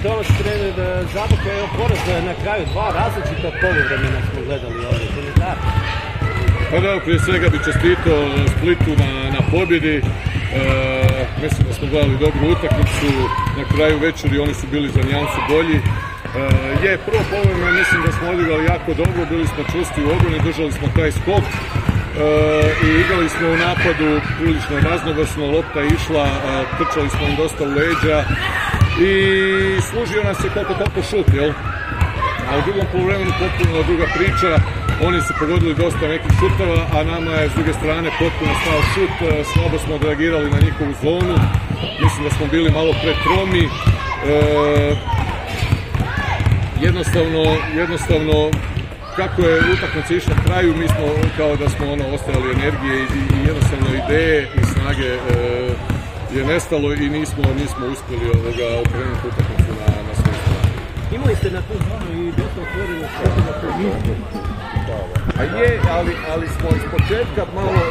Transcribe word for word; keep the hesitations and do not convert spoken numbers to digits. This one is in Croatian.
kontrola su krenuli da Zabok je poraz na kraju dva različita poluvremena smo gledali ovdje, to ne tako? Pa da, prije svega bi čestitao Splitu na, na pobjedi. E, mislim da smo gledali dobru utakmicu, na kraju večeri oni su bili za nijansu bolji. E, je, prvo poluvreme mislim da smo odigrali jako dobro, bili smo čvrsti u obrani, držali smo taj skok. E, i igrali smo u napadu prilično raznovrsno, lopta je išla, e, trčali smo im dosta u leđa i služio nas je koliko toliko šut, jel? A u drugom poluvremenu potpuno druga priča, oni su pogodili dosta nekih šutova, a nama je s druge strane potpuno stao šut, e, slabo smo odreagirali na njihovu zonu, mislim da smo bili malo pretromi, e, jednostavno, jednostavno kako je utakmica išla kraju, mi smo kao da smo ono ostajali energije i, i jednostavno ideje i snage e, je nestalo i nismo, nismo uspjeli ovoga okrenuti utakmicu na, na svoju stranu. Imali ste na tu zonu i dosta otvoreno što na to niste. A je, ali, ali smo iz početka malo